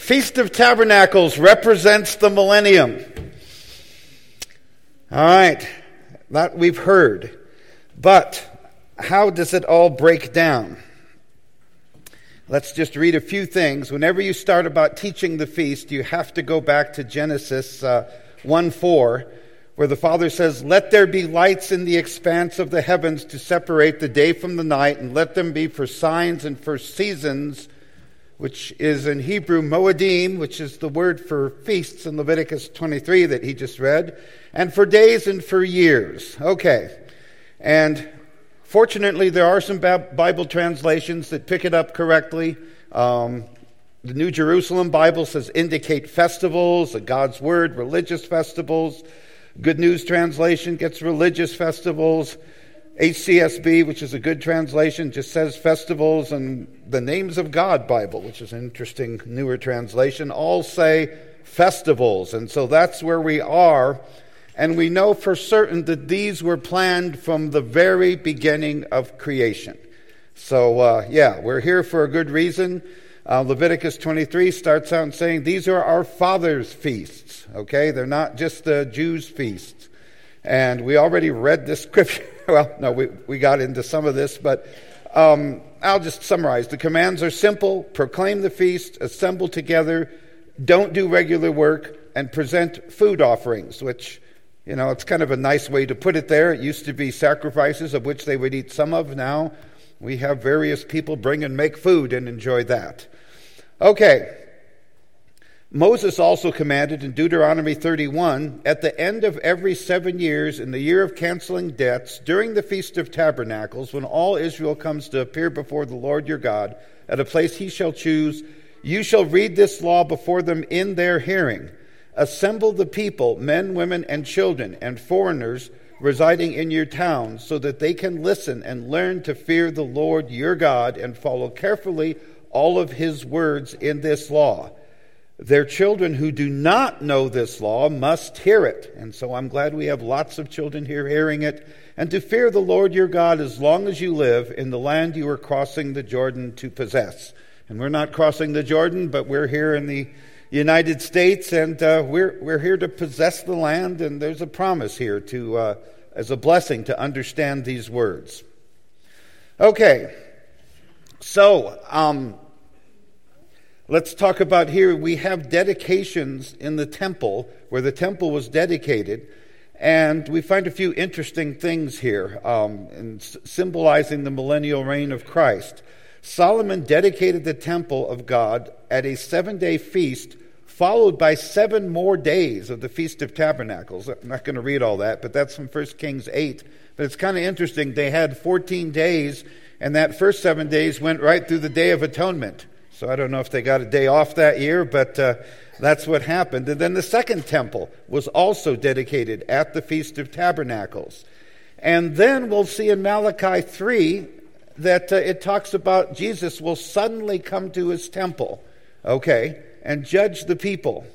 Feast of Tabernacles represents the millennium. All right, that we've heard. But how does it all break down? Let's just read a few things. Whenever you start about teaching the feast, you have to go back to Genesis 1:4, where the Father says, "Let there be lights in the expanse of the heavens to separate the day from the night, and let them be for signs and for seasons," which is in Hebrew moedim, which is the word for feasts in Leviticus 23 that he just read, and for days and for years. Okay, and fortunately there are some Bible translations that pick it up correctly. The New Jerusalem Bible says indicate festivals, God's Word, religious festivals. Good News Translation gets religious festivals. HCSB, which is a good translation, just says festivals, and the Names of God Bible, which is an interesting newer translation, all say festivals. And so that's where we are. And we know for certain that these were planned from the very beginning of creation. So, we're here for a good reason. Leviticus 23 starts out saying, these are our fathers' feasts. Okay, they're not just the Jews' feasts. And we already read this scripture. Well, no, we got into some of this, but I'll just summarize. The commands are simple. Proclaim the feast, assemble together, don't do regular work, and present food offerings, which, it's kind of a nice way to put it there. It used to be sacrifices of which they would eat some of. Now we have various people bring and make food and enjoy that. Okay. Moses also commanded in Deuteronomy 31, at the end of every 7 years, in the year of canceling debts, during the Feast of Tabernacles, when all Israel comes to appear before the Lord your God, at a place he shall choose, you shall read this law before them in their hearing. Assemble the people, men, women, and children, and foreigners residing in your towns, so that they can listen and learn to fear the Lord your God and follow carefully all of his words in this law. Their children who do not know this law must hear it. And so I'm glad we have lots of children here hearing it. And to fear the Lord your God as long as you live in the land you are crossing the Jordan to possess. And we're not crossing the Jordan, but we're here in the United States, and we're here to possess the land. And there's a promise here to as a blessing to understand these words. Okay, so let's talk about here, we have dedications in the temple, where the temple was dedicated, and we find a few interesting things here in symbolizing the millennial reign of Christ. Solomon dedicated the temple of God at a 7-day feast, followed by 7 more days of the Feast of Tabernacles. I'm not going to read all that, but that's from 1 Kings 8. But it's kind of interesting. They had 14 days, and that first 7 days went right through the Day of Atonement. So I don't know if they got a day off that year, but that's what happened. And then the second temple was also dedicated at the Feast of Tabernacles. And then we'll see in Malachi 3 that it talks about Jesus will suddenly come to his temple, and judge the people.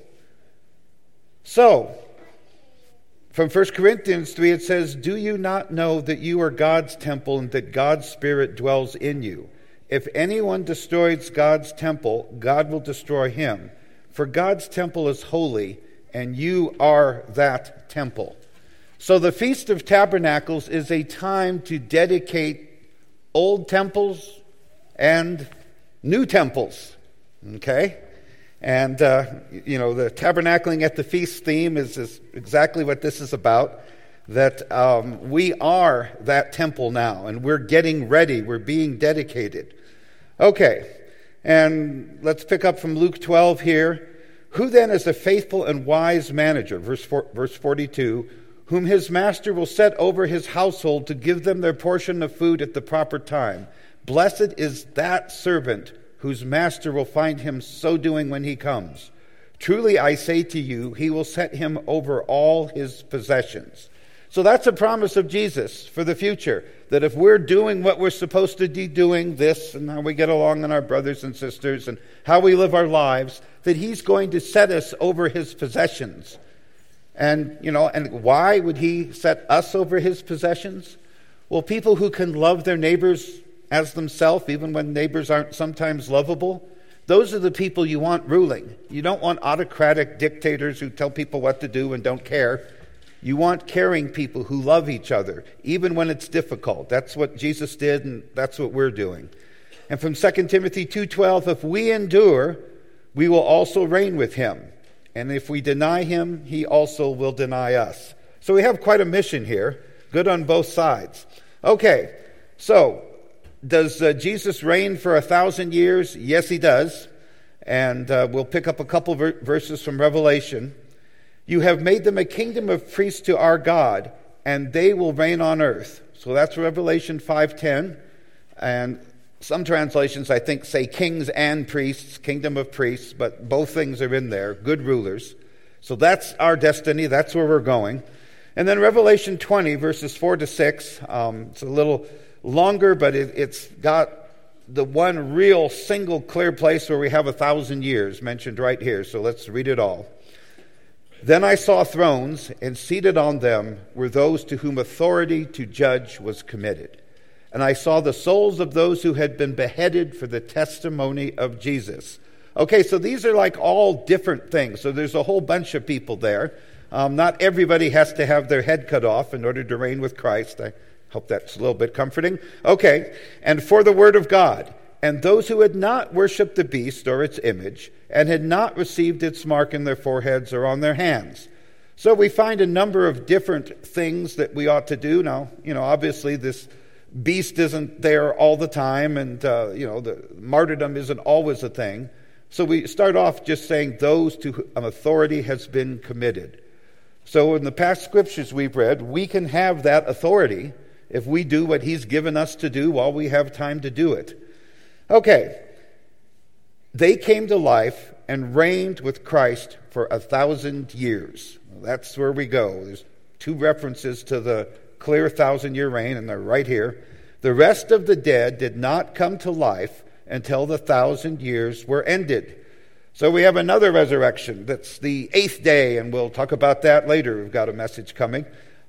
So, from 1 Corinthians 3 it says, do you not know that you are God's temple and that God's Spirit dwells in you? If anyone destroys God's temple, God will destroy him. For God's temple is holy, and you are that temple. So the Feast of Tabernacles is a time to dedicate old temples and new temples. Okay? And, the tabernacling at the feast theme is exactly what this is about. That we are that temple now, and we're getting ready. We're being dedicated. Okay, and let's pick up from Luke 12 here. Who then is a faithful and wise manager, verse 42, whom his master will set over his household to give them their portion of food at the proper time? Blessed is that servant whose master will find him so doing when he comes. Truly I say to you, he will set him over all his possessions. So that's a promise of Jesus for the future, that if we're doing what we're supposed to be doing, this and how we get along in our brothers and sisters and how we live our lives, that he's going to set us over his possessions. And, and why would he set us over his possessions? Well, people who can love their neighbors as themselves, even when neighbors aren't sometimes lovable, those are the people you want ruling. You don't want autocratic dictators who tell people what to do and don't care. You want caring people who love each other, even when it's difficult. That's what Jesus did, and that's what we're doing. And from 2 Timothy 2:12, if we endure, we will also reign with him. And if we deny him, he also will deny us. So we have quite a mission here. Good on both sides. Okay, so does Jesus reign for 1,000 years? Yes, he does. And we'll pick up a couple verses from Revelation. You have made them a kingdom of priests to our God, and they will reign on earth. So that's Revelation 5:10. And some translations, I think, say kings and priests, kingdom of priests, but both things are in there, good rulers. So that's our destiny. That's where we're going. And then Revelation 20, verses 4 to 6. It's a little longer, but it's got the one real single clear place where we have 1,000 years mentioned right here. So let's read it all. Then I saw thrones, and seated on them were those to whom authority to judge was committed. And I saw the souls of those who had been beheaded for the testimony of Jesus. Okay, so these are like all different things. So there's a whole bunch of people there. Not everybody has to have their head cut off in order to reign with Christ. I hope that's a little bit comforting. Okay, and for the word of God, and those who had not worshipped the beast or its image, and had not received its mark in their foreheads or on their hands. So we find a number of different things that we ought to do. Now, obviously this beast isn't there all the time, and the martyrdom isn't always a thing. So we start off just saying those to whom authority has been committed. So in the past scriptures we've read, we can have that authority if we do what he's given us to do while we have time to do it. Okay, they came to life and reigned with Christ for 1,000 years. That's where we go. There's two references to the clear 1,000-year reign, and they're right here. The rest of the dead did not come to life until the 1,000 years were ended. So we have another resurrection. That's the 8th day, and we'll talk about that later. We've got a message coming.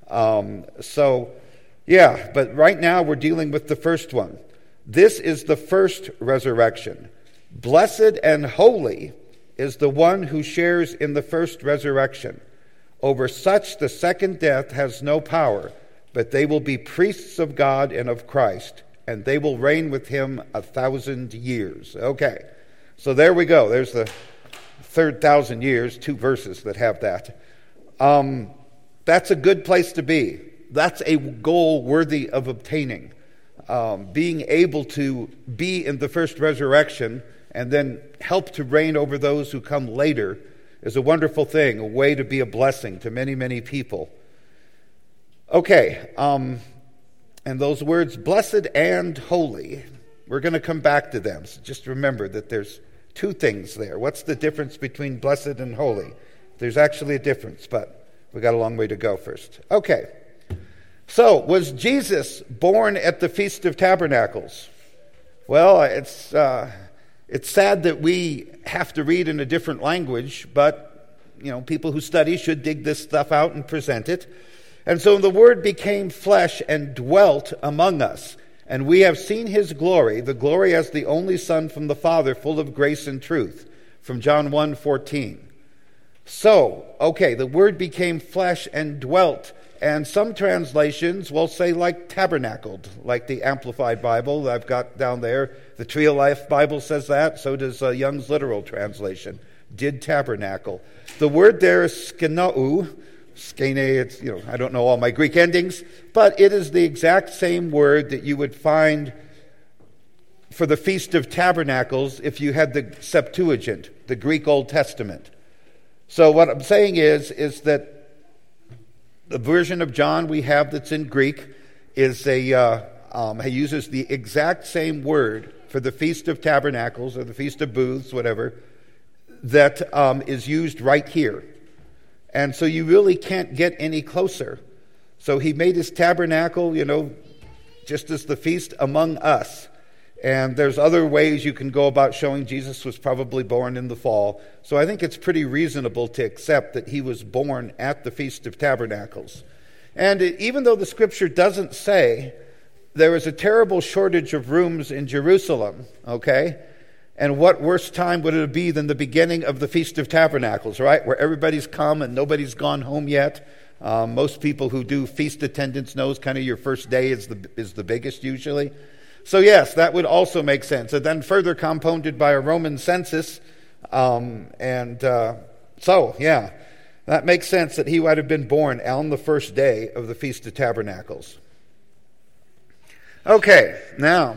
But right now we're dealing with the first one. This is the first resurrection. Blessed and holy is the one who shares in the first resurrection. Over such the second death has no power, but they will be priests of God and of Christ, and they will reign with him 1,000 years. Okay, so there we go. There's the third 1,000 years, 2 verses that have that. That's a good place to be. That's a goal worthy of obtaining. Being able to be in the first resurrection and then help to reign over those who come later is a wonderful thing, a way to be a blessing to many, many people. Okay, and those words, blessed and holy, we're going to come back to them. So just remember that there's 2 things there. What's the difference between blessed and holy? There's actually a difference, but we got a long way to go first. Okay, so was Jesus born at the Feast of Tabernacles? Well, it's sad that we have to read in a different language, but people who study should dig this stuff out and present it. And so the Word became flesh and dwelt among us, and we have seen his glory, the glory as the only Son from the Father, full of grace and truth, from John 1:14. So, okay, the Word became flesh and dwelt, and some translations will say like tabernacled, like the Amplified Bible that I've got down there. The Tree of Life Bible says that, so does Young's Literal Translation, did tabernacle. The word there is skenau, skene, it's, I don't know all my Greek endings, but it is the exact same word that you would find for the Feast of Tabernacles if you had the Septuagint, the Greek Old Testament. So what I'm saying is that the version of John we have that's in Greek is he uses the exact same word for the Feast of Tabernacles or the Feast of Booths, whatever, that is used right here. And so you really can't get any closer. So he made his tabernacle, just as the feast among us. And there's other ways you can go about showing Jesus was probably born in the fall. So I think it's pretty reasonable to accept that he was born at the Feast of Tabernacles. And even though the scripture doesn't say there was a terrible shortage of rooms in Jerusalem, okay, And what worse time would it be than the beginning of the Feast of Tabernacles, right? Where everybody's come and nobody's gone home yet. Most people who do feast attendance knows kind of your first day is the biggest usually. So yes, that would also make sense. And then further compounded by a Roman census. So yeah, that makes sense that he would have been born on the first day of the Feast of Tabernacles. Okay, now,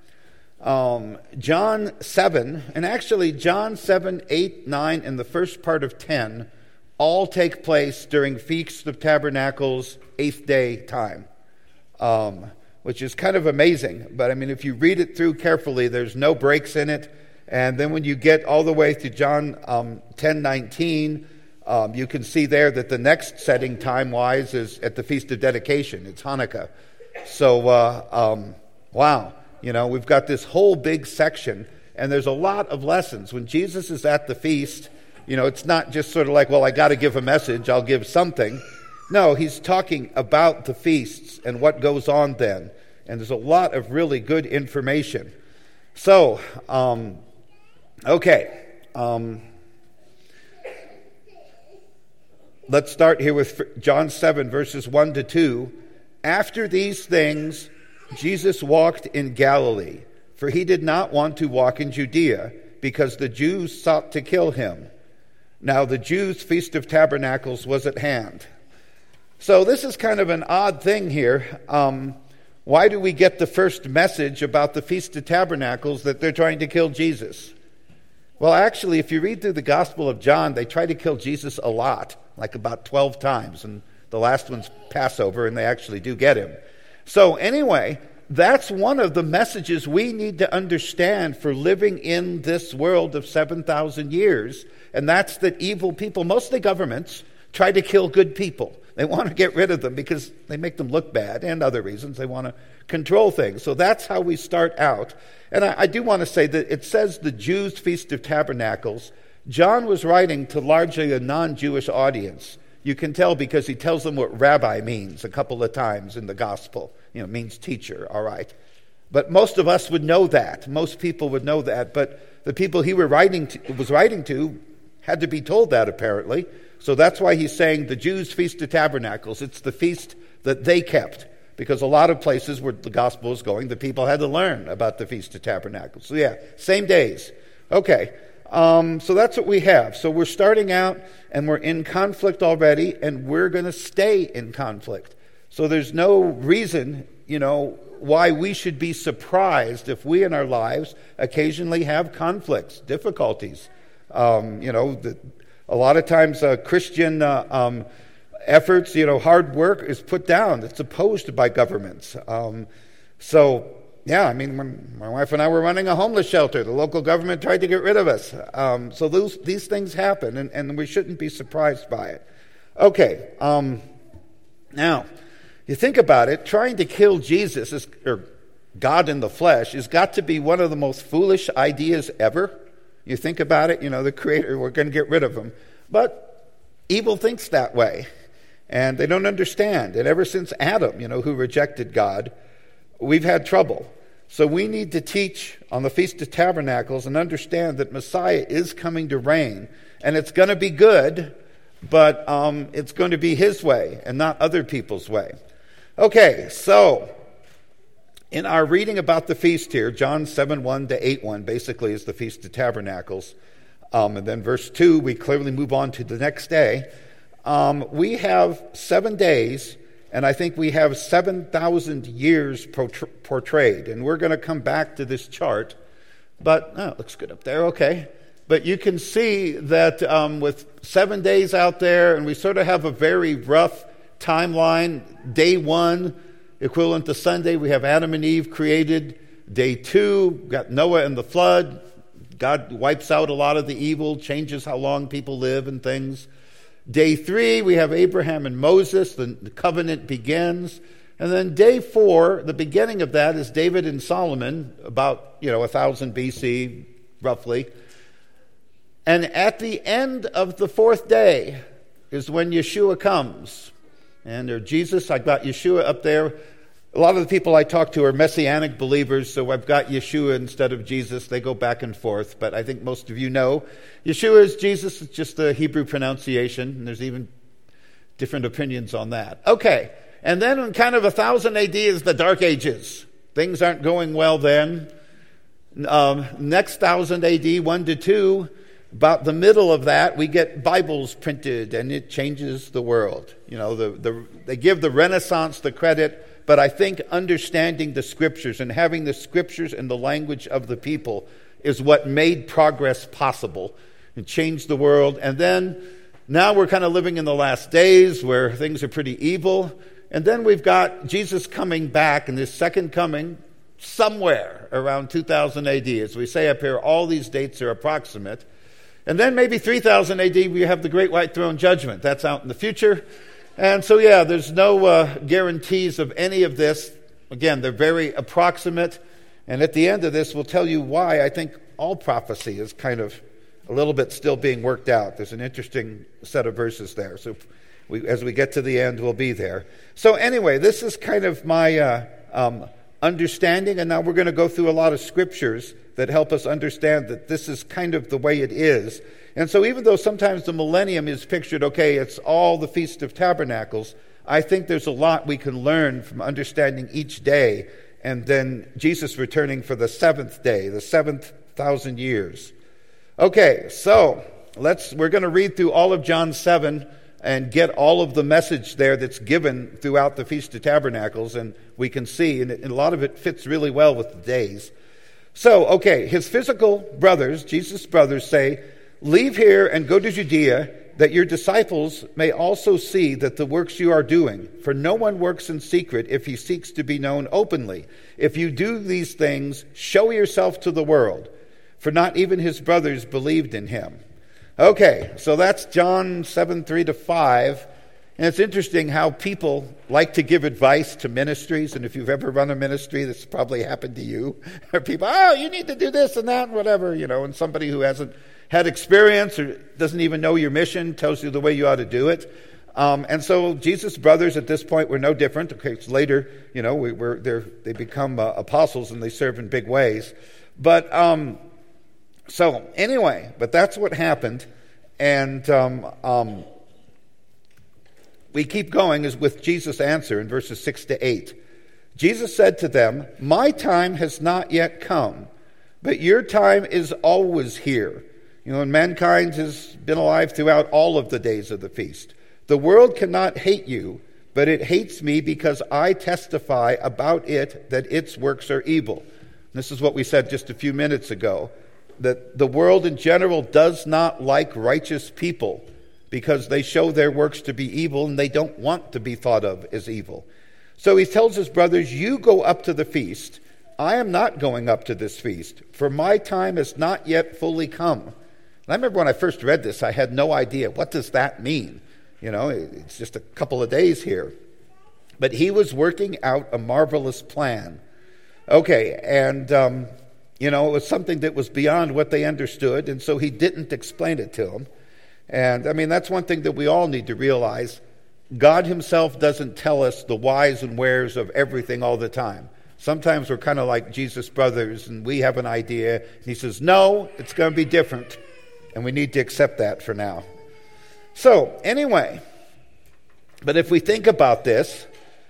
John 7, and actually John 7, 8, 9, and the first part of 10 all take place during Feast of Tabernacles 8th day time, which is kind of amazing. But I mean, if you read it through carefully, there's no breaks in it. And then when you get all the way to John 10, 19, you can see there that the next setting time-wise is at the Feast of Dedication. It's Hanukkah. So, wow. You know, we've got this whole big section, and there's a lot of lessons. When Jesus is at the feast, you know, it's not just sort of like, well, I got to give a message, I'll give something. No, he's talking about the feasts and what goes on then. And there's a lot of really good information. So, okay. Let's start here with John 7, verses 1 to 2. After these things, Jesus walked in Galilee, for he did not want to walk in Judea, because the Jews sought to kill him. Now the Jews' Feast of Tabernacles was at hand. So this is kind of an odd thing here. Why do we get the first message about the Feast of Tabernacles that they're trying to kill Jesus? Well, actually, if you read through the Gospel of John, they try to kill Jesus a lot, like about 12 times, and the last one's Passover, and they actually do get him. So anyway, that's one of the messages we need to understand for living in this world of 7,000 years, and that's that evil people, mostly governments, try to kill good people. They want to get rid of them because they make them look bad, and other reasons. They want to control things. So that's how we start out. And I do want to say that it says the Jews' Feast of Tabernacles. John was writing to largely a non-Jewish audience. You can tell because he tells them what rabbi means a couple of times in the gospel. You know, it means teacher, all right. But most of us would know that. Most people would know that. But the people he was writing to had to be told that, apparently. So that's why he's saying the Jews' Feast of Tabernacles. It's the feast that they kept. Because a lot of places where the gospel is going, the people had to learn about the Feast of Tabernacles. So yeah, same days. Okay. So that's what we have. So we're starting out and we're in conflict already, and we're going to stay in conflict. So there's no reason, you know, why we should be surprised if we in our lives occasionally have conflicts, difficulties. You know, a lot of times Christian efforts, you know, hard work is put down. It's opposed by governments. So yeah, I mean, when my wife and I were running a homeless shelter, the local government tried to get rid of us. So these things happen, and we shouldn't be surprised by it. Okay, now, you think about it, trying to kill Jesus, or God in the flesh, has got to be one of the most foolish ideas ever. You think about it, you know, the Creator, we're going to get rid of him. But evil thinks that way, and they don't understand. And ever since Adam, you know, who rejected God, we've had trouble. So we need to teach on the Feast of Tabernacles and understand that Messiah is coming to reign. And it's going to be good, but it's going to be his way and not other people's way. Okay, so in our reading about the feast here, John 7:1 to 8:1 basically is the Feast of Tabernacles. And then verse 2, we clearly move on to the next day. We have 7 days. And I think we have 7,000 years portrayed. And we're going to come back to this chart. But, it looks good up there, okay. But you can see that with 7 days out there, and we sort of have a very rough timeline. Day 1, equivalent to Sunday, we have Adam and Eve created. Day 2, got Noah and the flood. God wipes out a lot of the evil, changes how long people live and things. Day 3, we have Abraham and Moses. The covenant begins. And then day 4, the beginning of that is David and Solomon, about, 1000 BC, roughly. And at the end of the 4th day is when Yeshua comes. And Jesus, I got Yeshua up there. A lot of the people I talk to are Messianic believers, so I've got Yeshua instead of Jesus. They go back and forth, but I think most of you know Yeshua is Jesus. It's just the Hebrew pronunciation, and there's even different opinions on that. Okay, and then in kind of 1000 AD is the Dark Ages. Things aren't going well then. Next 1000 AD, 1 to 2, about the middle of that, we get Bibles printed, and it changes the world. You know, they give the Renaissance the credit, but I think understanding the Scriptures and having the Scriptures in the language of the people is what made progress possible and changed the world. And then now we're kind of living in the last days where things are pretty evil. And then we've got Jesus coming back in his second coming somewhere around 2000 AD. As we say up here, all these dates are approximate. And then maybe 3000 AD, we have the Great White Throne Judgment. That's out in the future. And so, yeah, there's no guarantees of any of this. Again, they're very approximate. And at the end of this, we'll tell you why I think all prophecy is kind of a little bit still being worked out. There's an interesting set of verses there. So as we get to the end, we'll be there. So anyway, this is kind of my understanding. And now we're going to go through a lot of scriptures that help us understand that this is kind of the way it is. And so even though sometimes the millennium is pictured, okay, it's all the Feast of Tabernacles, I think there's a lot we can learn from understanding each day, and then Jesus returning for the seventh day, the 7,000 years. Okay, so we're going to read through all of John 7 and get all of the message there that's given throughout the Feast of Tabernacles, and we can see, and a lot of it fits really well with the days. So, okay, his physical brothers, Jesus' brothers, say, "Leave here and go to Judea, that your disciples may also see that the works you are doing. For no one works in secret if he seeks to be known openly. If you do these things, show yourself to the world." For not even his brothers believed in him. Okay, so that's John 7, 3-5. And it's interesting how people like to give advice to ministries. And if you've ever run a ministry, this probably happened to you. People, you need to do this and that and whatever, and somebody who hasn't had experience or doesn't even know your mission tells you the way you ought to do it. And so Jesus' brothers at this point were no different. Okay, so later, they become apostles and they serve in big ways. But so anyway, but that's what happened. And we keep going as with Jesus' answer in verses 6-8. Jesus said to them, "My time has not yet come, but your time is always here." And mankind has been alive throughout all of the days of the feast. "The world cannot hate you, but it hates me because I testify about it that its works are evil." And this is what we said just a few minutes ago, that the world in general does not like righteous people because they show their works to be evil and they don't want to be thought of as evil. So he tells his brothers, "You go up to the feast. I am not going up to this feast, for my time has not yet fully come." And I remember when I first read this, I had no idea. What does that mean? It's just a couple of days here. But he was working out a marvelous plan. Okay, and, it was something that was beyond what they understood, and so he didn't explain it to them. And, that's one thing that we all need to realize. God himself doesn't tell us the whys and wheres of everything all the time. Sometimes we're kind of like Jesus' brothers, and we have an idea, and he says, "No, it's going to be different." And we need to accept that for now. So, anyway, but if we think about this,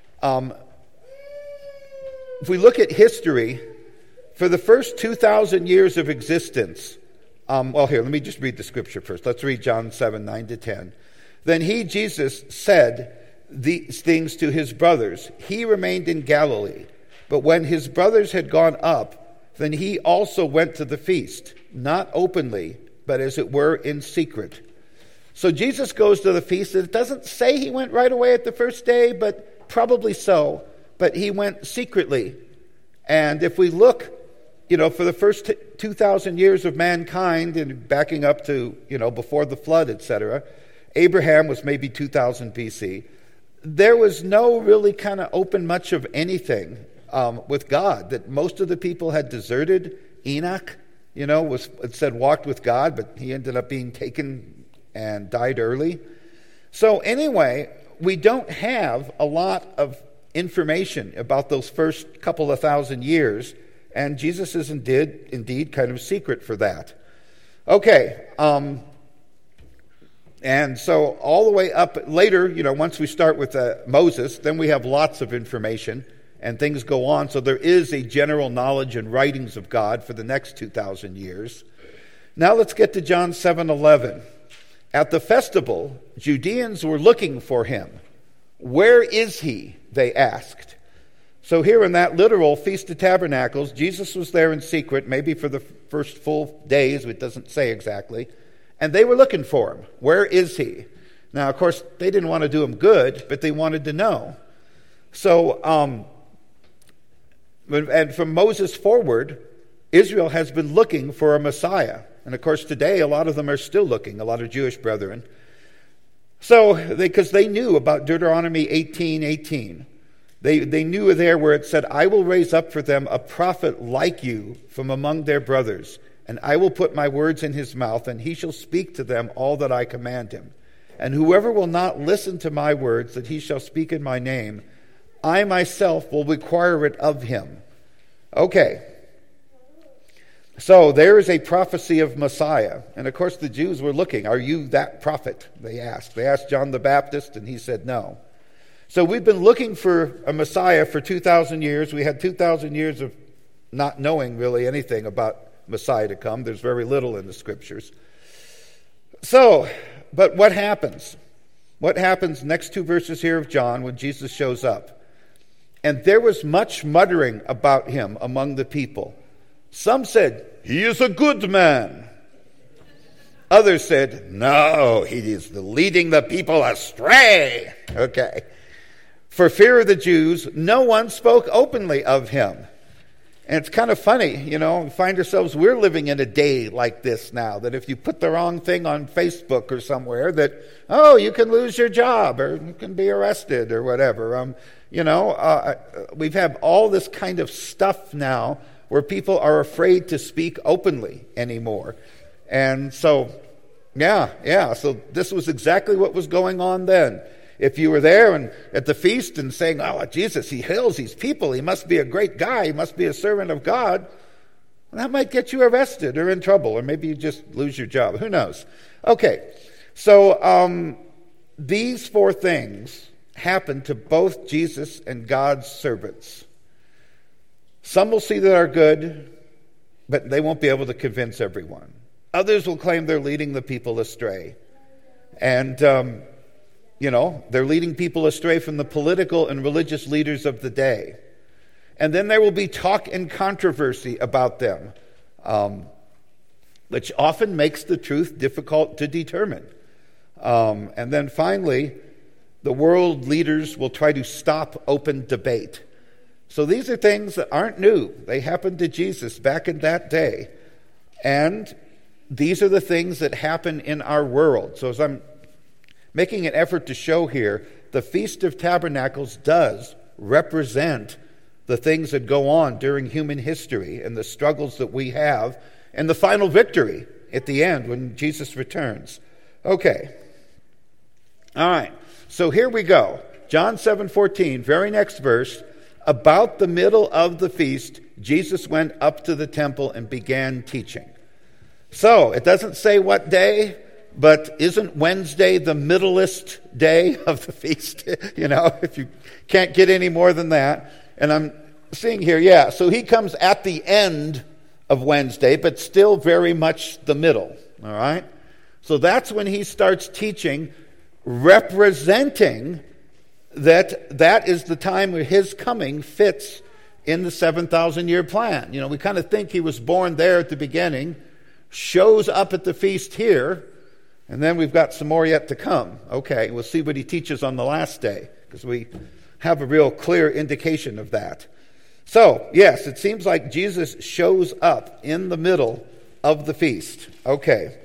if we look at history, for the first 2,000 years of existence, let me just read the scripture first. Let's read John 7, 9-10. "Then he, Jesus, said these things to his brothers. He remained in Galilee. But when his brothers had gone up, then he also went to the feast, not openly, but as it were in secret." So Jesus goes to the feast. It doesn't say he went right away at the first day, but probably so. But he went secretly. And if we look, for the first 2,000 years of mankind and backing up to, before the flood, etc., Abraham was maybe 2000 BC. There was no really kind of open much of anything with God, that most of the people had deserted. Enoch, it said walked with God, but he ended up being taken and died early. So anyway, we don't have a lot of information about those first couple of thousand years, and Jesus is indeed kind of secret for that. Okay, and so all the way up later, once we start with Moses, then we have lots of information and things go on. So there is a general knowledge and writings of God for the next 2,000 years. Now let's get to John 7:11. At the festival, Judeans were looking for him. Where is he? They asked. So here in that literal Feast of Tabernacles, Jesus was there in secret, maybe for the first full days, it doesn't say exactly, and they were looking for him. Where is he? Now, of course, they didn't want to do him good, but they wanted to know. So, and from Moses forward, Israel has been looking for a Messiah. And of course, today, a lot of them are still looking, a lot of Jewish brethren. So, because they knew about Deuteronomy 18:18. They knew there where it said, I will raise up for them a prophet like you from among their brothers, and I will put my words in his mouth, and he shall speak to them all that I command him. And whoever will not listen to my words that he shall speak in my name, I myself will require it of him. Okay. So there is a prophecy of Messiah. And of course the Jews were looking. Are you that prophet? They asked. They asked John the Baptist, and he said no. So we've been looking for a Messiah for 2,000 years. We had 2,000 years of not knowing really anything about Messiah to come. There's very little in the Scriptures. So, but what happens? What happens next two verses here of John when Jesus shows up? And there was much muttering about him among the people. Some said, he is a good man. Others said, no, he is leading the people astray. Okay. For fear of the Jews, no one spoke openly of him. And it's kind of funny, we find ourselves, we're living in a day like this now, that if you put the wrong thing on Facebook or somewhere, that, you can lose your job, or you can be arrested, or whatever. We've had all this kind of stuff now where people are afraid to speak openly anymore. And so, so this was exactly what was going on then. If you were there and at the feast and saying, Jesus, he heals these people, he must be a great guy, he must be a servant of God, that might get you arrested or in trouble, or maybe you just lose your job. Who knows? Okay, so these four things happened to both Jesus and God's servants. Some will see that are good, but they won't be able to convince everyone. Others will claim they're leading the people astray. And they're leading people astray from the political and religious leaders of the day. And then there will be talk and controversy about them, which often makes the truth difficult to determine. And then finally, the world leaders will try to stop open debate. So these are things that aren't new. They happened to Jesus back in that day. And these are the things that happen in our world. So as I'm making an effort to show here, the Feast of Tabernacles does represent the things that go on during human history and the struggles that we have and the final victory at the end when Jesus returns. Okay. All right. So here we go. John 7:14, very next verse. About the middle of the feast, Jesus went up to the temple and began teaching. So it doesn't say what day, but isn't Wednesday the middlest day of the feast? If you can't get any more than that. And I'm seeing here, so he comes at the end of Wednesday, but still very much the middle. All right? So that's when he starts teaching, representing that is the time where his coming fits in the 7,000-year plan. We kind of think he was born there at the beginning, shows up at the feast here, and then we've got some more yet to come. Okay, we'll see what he teaches on the last day, because we have a real clear indication of that. So, yes, it seems like Jesus shows up in the middle of the feast. Okay.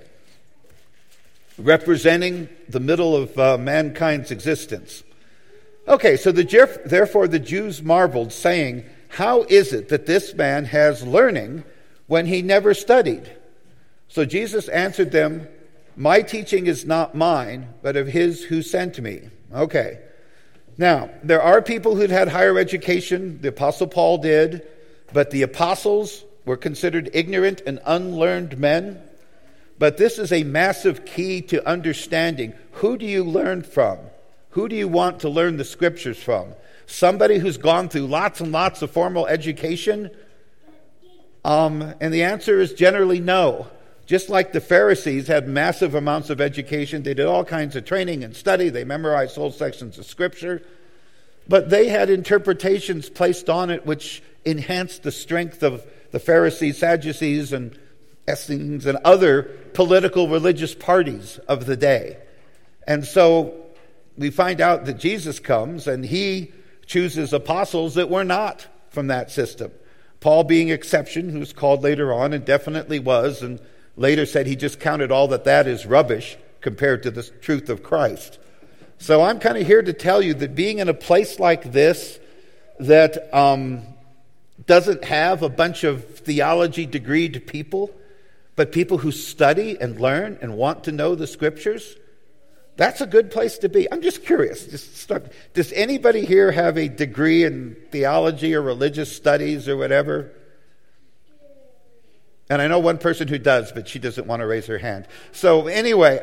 Representing the middle of mankind's existence. Okay, so therefore the Jews marveled, saying, how is it that this man has learning when he never studied? So Jesus answered them, my teaching is not mine, but of his who sent me. Okay. Now, there are people who'd had higher education. The Apostle Paul did. But the apostles were considered ignorant and unlearned men. But this is a massive key to understanding. Who do you learn from? Who do you want to learn the scriptures from? Somebody who's gone through lots and lots of formal education? And the answer is generally no. Just like the Pharisees had massive amounts of education, they did all kinds of training and study, they memorized whole sections of scripture, but they had interpretations placed on it which enhanced the strength of the Pharisees, Sadducees, and Essenes, and other political religious parties of the day. And so we find out that Jesus comes and he chooses apostles that were not from that system. Paul being exception, who was called later on and definitely was, and later said he just counted all that is rubbish compared to the truth of Christ. So I'm kind of here to tell you that being in a place like this that doesn't have a bunch of theology degreed people, but people who study and learn and want to know the scriptures, that's a good place to be. I'm just curious. Does anybody here have a degree in theology or religious studies or whatever? And I know one person who does, but she doesn't want to raise her hand. So anyway,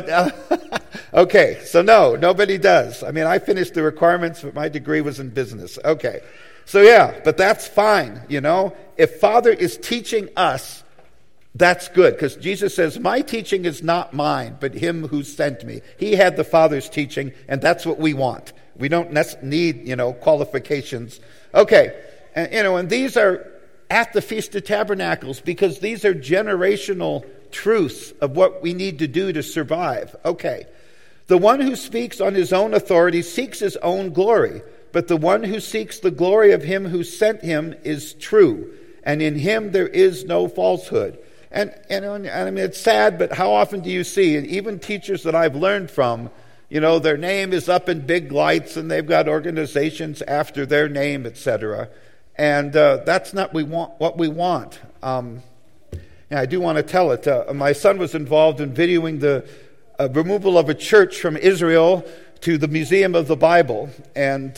okay, so no, nobody does. I mean, I finished the requirements, but my degree was in business. Okay, so yeah, but that's fine, you know. If Father is teaching us, that's good, because Jesus says, my teaching is not mine, but him who sent me. He had the Father's teaching, and that's what we want. We don't need, qualifications. Okay, and these are at the Feast of Tabernacles, because these are generational truths of what we need to do to survive. Okay. The one who speaks on his own authority seeks his own glory, but the one who seeks the glory of him who sent him is true, and in him there is no falsehood. And I mean, it's sad, but how often do you see, and even teachers that I've learned from, their name is up in big lights, and they've got organizations after their name, etc., and that's not what we want. I do want to tell it. My son was involved in videoing the removal of a church from Israel to the Museum of the Bible. And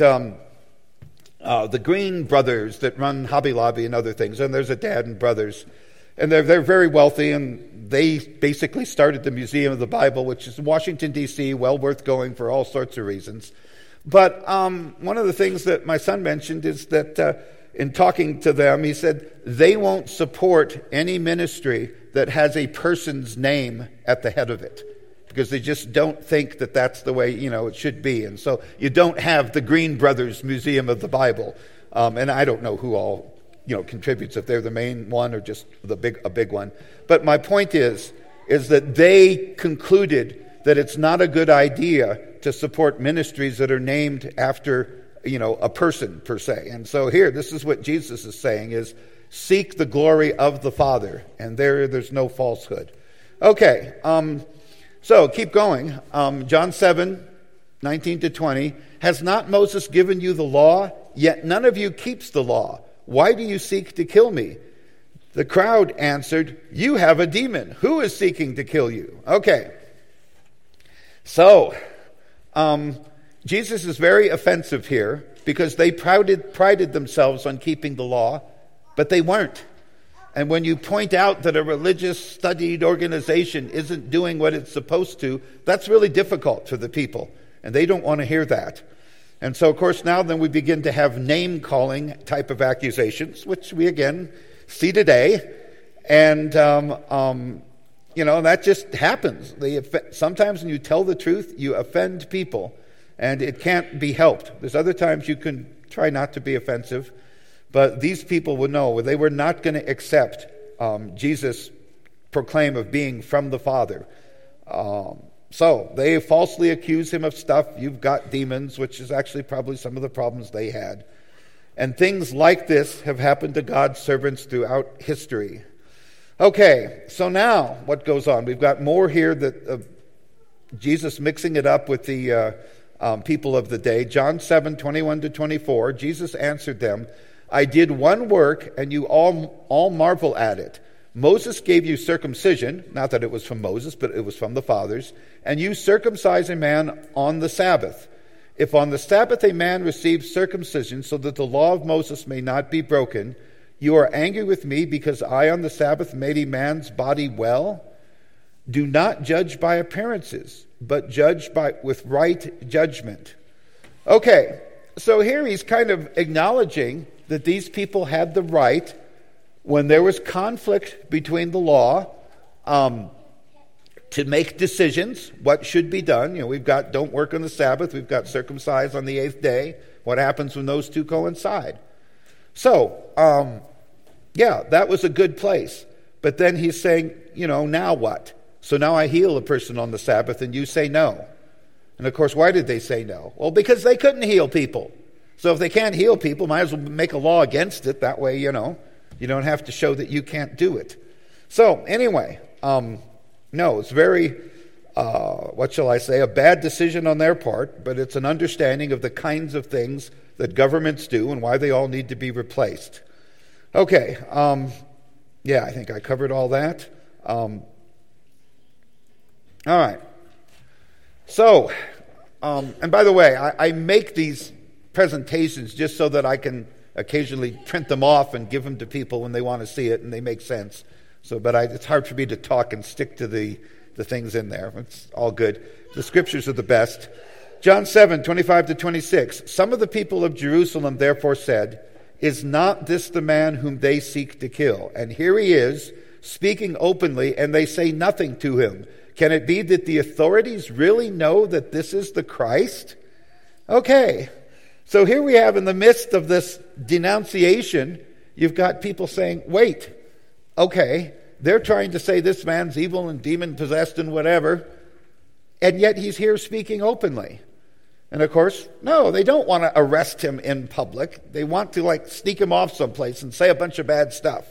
the Green brothers that run Hobby Lobby and other things. And there's a dad and brothers. And they're very wealthy. And they basically started the Museum of the Bible, which is in Washington, D.C., well worth going for all sorts of reasons. But one of the things that my son mentioned is that in talking to them, he said they won't support any ministry that has a person's name at the head of it, because they just don't think that that's the way it should be. And so you don't have the Green Brothers Museum of the Bible, and I don't know who all contributes, if they're the main one or just a big one. But my point is that they concluded that it's not a good idea to support ministries that are named after a person per se. And so here, this is what Jesus is saying is, seek the glory of the Father, and there's no falsehood. Okay, so keep going. John 7, 19 to 20. Has not Moses given you the law? Yet none of you keeps the law. Why do you seek to kill me? The crowd answered, you have a demon. Who is seeking to kill you? Okay. So, Jesus is very offensive here because they prided themselves on keeping the law, but they weren't. And when you point out that a religious studied organization isn't doing what it's supposed to, that's really difficult for the people, and they don't want to hear that. And so, of course, now then we begin to have name-calling type of accusations, which we again see today. And, that just happens. Sometimes when you tell the truth, you offend people. And it can't be helped. There's other times you can try not to be offensive, but these people would know they were not going to accept Jesus' proclaim of being from the Father. So they falsely accuse him of stuff. You've got demons, which is actually probably some of the problems they had. And things like this have happened to God's servants throughout history. Okay, so now what goes on? We've got more here that Jesus mixing it up with the people of the day. John 7, 21 to 24, Jesus answered them, I did one work, and you all marvel at it. Moses gave you circumcision, not that it was from Moses, but it was from the fathers, and you circumcise a man on the Sabbath. If on the Sabbath a man receives circumcision so that the law of Moses may not be broken, you are angry with me because I on the Sabbath made a man's body well? Do not judge by appearances, but judge with right judgment. Okay, so here he's kind of acknowledging that these people had the right, when there was conflict between the law, to make decisions, what should be done. We've got don't work on the Sabbath, we've got circumcise on the 8th day. What happens when those two coincide? So, that was a good place. But then he's saying, now what? So now I heal a person on the Sabbath and you say no. And of course, why did they say no? Well, because they couldn't heal people. So if they can't heal people, might as well make a law against it. That way, you don't have to show that you can't do it. So anyway, no, it's very, a bad decision on their part, but it's an understanding of the kinds of things that governments do and why they all need to be replaced. Okay, I think I covered all that. All right. So, and by the way, I make these presentations just so that I can occasionally print them off and give them to people when they want to see it and they make sense. So, but it's hard for me to talk and stick to the things in there. It's all good. The scriptures are the best. John 7:25-26. Some of the people of Jerusalem therefore said, "Is not this the man whom they seek to kill? And here he is, speaking openly, and they say nothing to him. Can it be that the authorities really know that this is the Christ?" Okay, so here we have in the midst of this denunciation, you've got people saying, wait, okay, they're trying to say this man's evil and demon-possessed and whatever, and yet he's here speaking openly. And of course, no, they don't want to arrest him in public. They want to sneak him off someplace and say a bunch of bad stuff.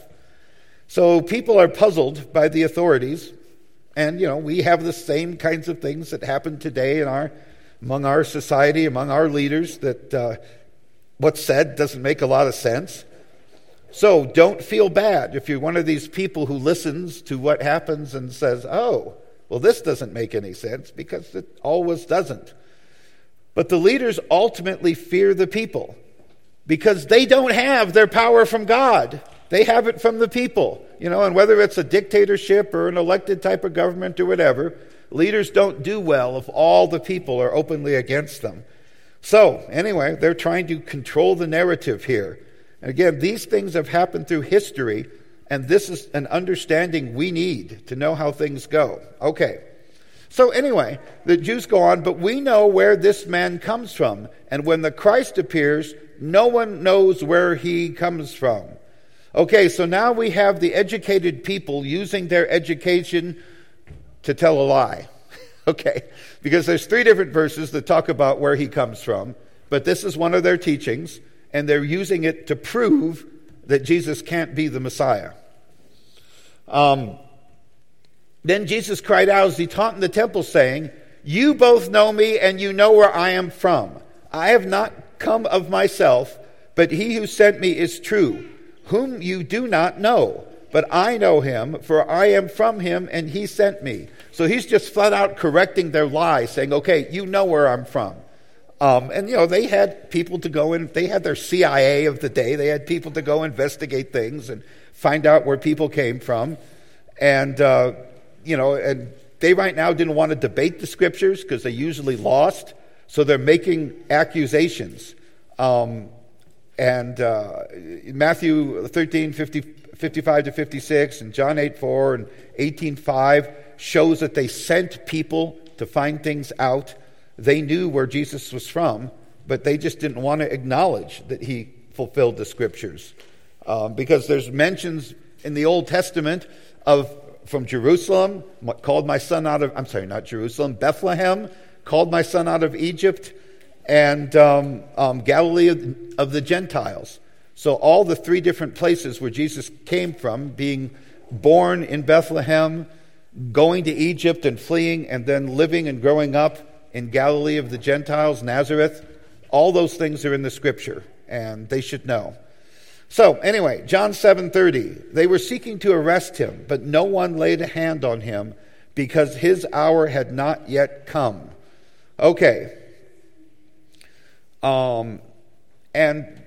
So people are puzzled by the authorities. And, we have the same kinds of things that happen today among our society, among our leaders, that what's said doesn't make a lot of sense. So don't feel bad if you're one of these people who listens to what happens and says, oh, well, this doesn't make any sense, because it always doesn't. But the leaders ultimately fear the people because they don't have their power from God. They have it from the people, and whether it's a dictatorship or an elected type of government or whatever, leaders don't do well if all the people are openly against them. So, anyway, they're trying to control the narrative here. And again, these things have happened through history, and this is an understanding we need to know how things go. Okay. So anyway, the Jews go on, but we know where this man comes from, and when the Christ appears, no one knows where he comes from. Okay, so now we have the educated people using their education to tell a lie. Okay, because there's 3 different verses that talk about where he comes from, but this is one of their teachings, and they're using it to prove that Jesus can't be the Messiah. Then Jesus cried out as he taught in the temple, saying, "You both know me, and you know where I am from. I have not come of myself, but he who sent me is true, whom you do not know. But I know him, for I am from him, and he sent me." So he's just flat out correcting their lie, saying, okay, you know where I'm from. And they had people to go in, they had their CIA of the day, they had people to go investigate things and find out where people came from. And, and they right now didn't want to debate the scriptures because they usually lost, so they're making accusations. Matthew 13, 55-56, and John 8:4 and 18:5 shows that they sent people to find things out. They knew where Jesus was from, but they just didn't want to acknowledge that he fulfilled the scriptures. Because there's mentions in the Old Testament from Jerusalem, called my son out of, Bethlehem, called my son out of Egypt, and Galilee of the Gentiles. So all the 3 different places where Jesus came from, being born in Bethlehem, going to Egypt and fleeing, and then living and growing up in Galilee of the Gentiles, Nazareth, all those things are in the scripture, and they should know. So anyway, John 7:30, they were seeking to arrest him, but no one laid a hand on him because his hour had not yet come. Okay. And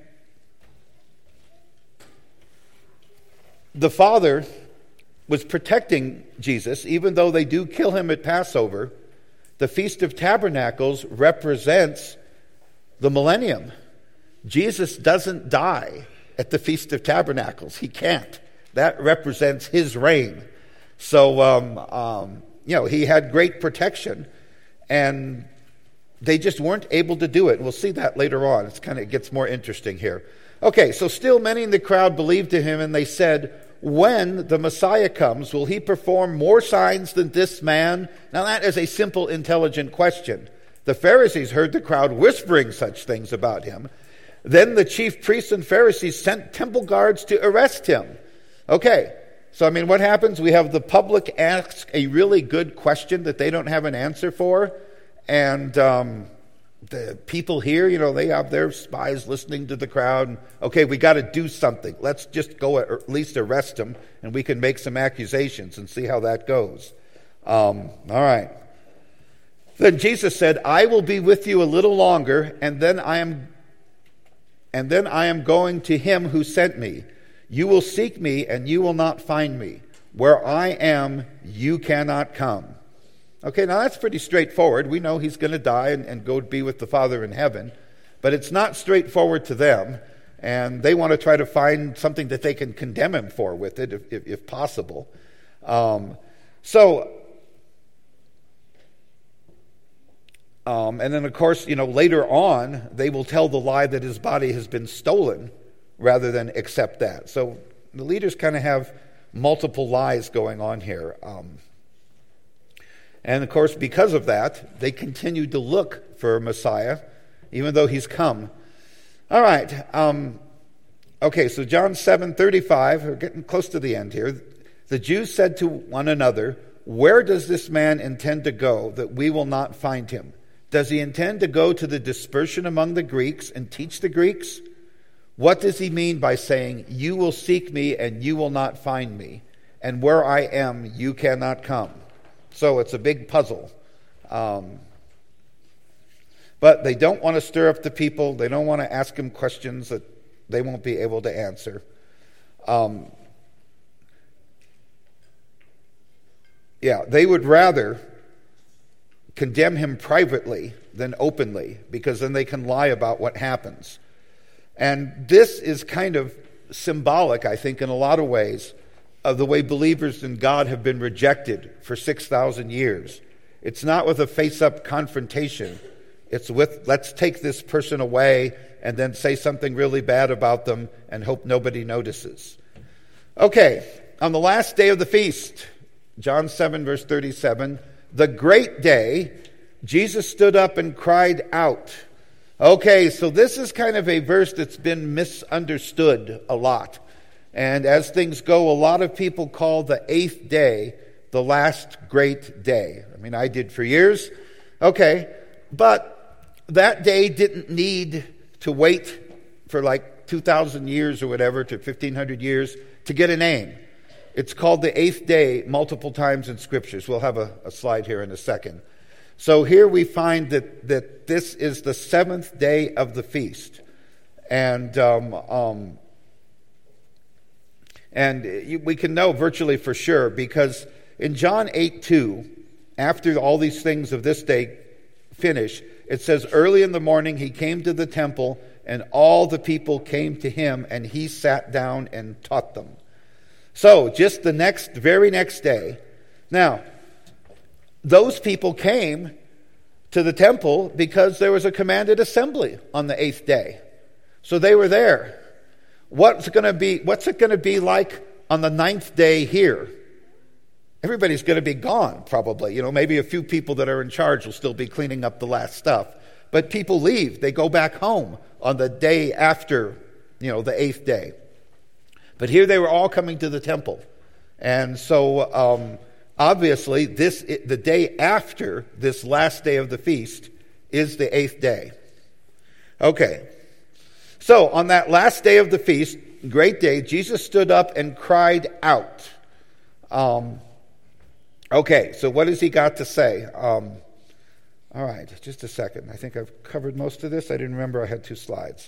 the Father was protecting Jesus, even though they do kill him at Passover. The Feast of Tabernacles represents the millennium. Jesus doesn't die at the Feast of Tabernacles. He can't. That represents his reign. So, he had great protection, and they just weren't able to do it. We'll see that later on. It gets more interesting here. Okay, so still many in the crowd believed in him, and they said, when the Messiah comes, will he perform more signs than this man? Now that is a simple, intelligent question. The Pharisees heard the crowd whispering such things about him. Then the chief priests and Pharisees sent temple guards to arrest him. Okay, so what happens? We have the public ask a really good question that they don't have an answer for, and the people here, they have their spies listening to the crowd. And, okay, we got to do something. Let's just go at least arrest him, and we can make some accusations and see how that goes. All right. Then Jesus said, I will be with you a little longer, and then I am going to him who sent me. You will seek me, and you will not find me. Where I am, you cannot come. Okay, now that's pretty straightforward. We know he's going to die and go be with the Father in heaven. But it's not straightforward to them. And they want to try to find something that they can condemn him for with it, if possible. And then, of course, later on, they will tell the lie that his body has been stolen rather than accept that. So the leaders kind of have multiple lies going on here. And of course, because of that, they continue to look for a Messiah, even though he's come. All right. Okay, so John 7:35, we're getting close to the end here. The Jews said to one another, where does this man intend to go that we will not find him? Does he intend to go to the dispersion among the Greeks and teach the Greeks? What does he mean by saying, you will seek me and you will not find me, and where I am, you cannot come? So it's a big puzzle. But they don't want to stir up the people. They don't want to ask him questions that they won't be able to answer. They would rather condemn him privately than openly, because then they can lie about what happens. And this is kind of symbolic, I think, in a lot of ways, of the way believers in God have been rejected for 6,000 years. It's not with a face-up confrontation. It's with, let's take this person away and then say something really bad about them and hope nobody notices. Okay, on the last day of the feast, John 7, verse 37, the great day, Jesus stood up and cried out. Okay, so this is kind of a verse that's been misunderstood a lot. And as things go, a lot of people call the 8th day the last great day. I did for years. Okay, but that day didn't need to wait for like 2,000 years or whatever to 1,500 years to get a name. It's called the 8th day multiple times in Scriptures. We'll have a slide here in a second. So here we find that this is the 7th day of the feast. And we can know virtually for sure, because in John 8:2, after all these things of this day finish, it says, early in the morning he came to the temple, and all the people came to him, and he sat down and taught them. So just the very next day. Now, those people came to the temple because there was a commanded assembly on the 8th day. So they were there. What's it going to be like on the 9th day here? Everybody's going to be gone, probably. Maybe a few people that are in charge will still be cleaning up the last stuff. But people leave. They go back home on the day after, the 8th day. But here they were all coming to the temple. And so, obviously, the day after this last day of the feast is the 8th day. Okay. So, on that last day of the feast, great day, Jesus stood up and cried out. Okay, so what has he got to say? All right, just a second. I think I've covered most of this. I didn't remember I had 2 slides.